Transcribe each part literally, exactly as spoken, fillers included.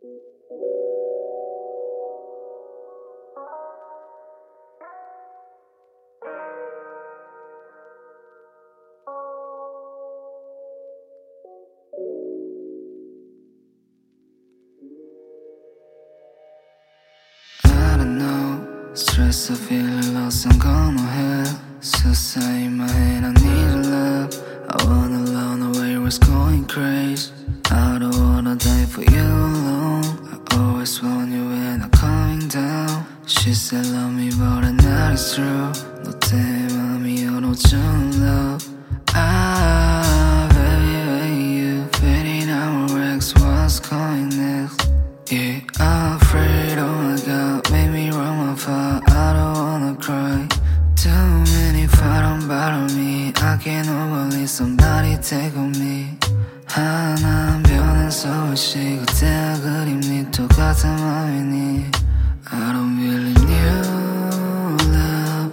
I don't know, stress, I feel lost, I'm gonna hell. Suicide in my head, I need a love. I wanna run away, was going crazy. I don't wanna die for you alone. I always want you when I'm coming down. She said love me, but I know it's true. 너 때문에 맘이 얼어준 love. Ah, baby, when you fading out, Rex, what's coming next? Yeah, I'm afraid, oh my god, made me run my far. I don't wanna cry. Too many fight on bottom me. I can't overleave, somebody take on me. 하나 변한 서울시 그때와 그림이 똑같은 맘이니. I don't believe new love,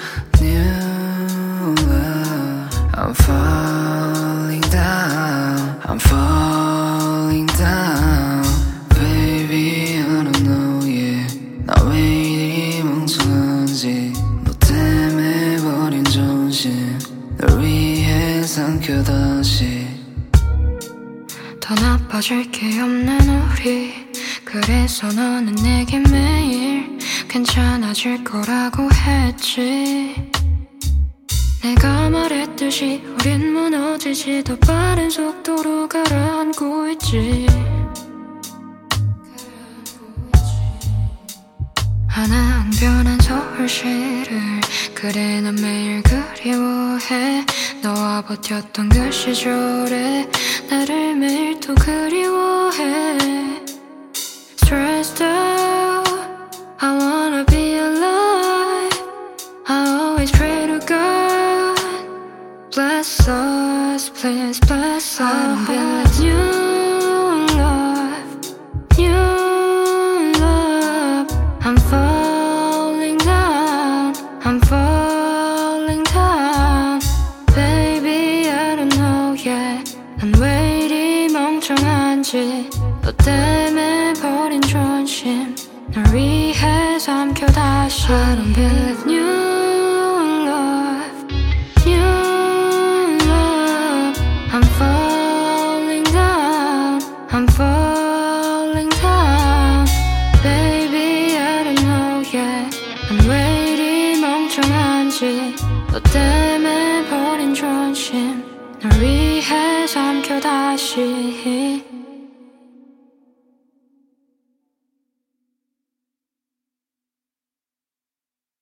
new love. I'm falling down, I'm falling down. Baby, I don't know, yeah. 나 왜 이리 멍청한지. 너 때문에 버린 존심 널 위해 삼켜 다시. 더 나빠질 게 없는 우리. 그래서 너는 내게 매일 괜찮아질 거라고 했지. 내가 말했듯이 우린 무너지지. 더 빠른 속도로 가라앉고 있지. 하나 안 변한 서울시를 그래 난 매일 그리워해. 너와 버텼던 그 시절에 나를 매일 또 그리워해. Stressed out, I wanna be alive. I always pray to God, bless us, please bless us. I don't believe new love, new love. I'm falling down, I'm falling down. Baby, I don't know yet. 난 왜 이리 멍청한지. 너 때문에 버린 존심 널 위해 삼켜 다시. I don't believe new love, new love. I'm falling down, I'm falling down. Baby, I don't know yet. 난 왜 이리 멍청한지. 너 때문에 버린 존심 널 위해 삼켜 다시.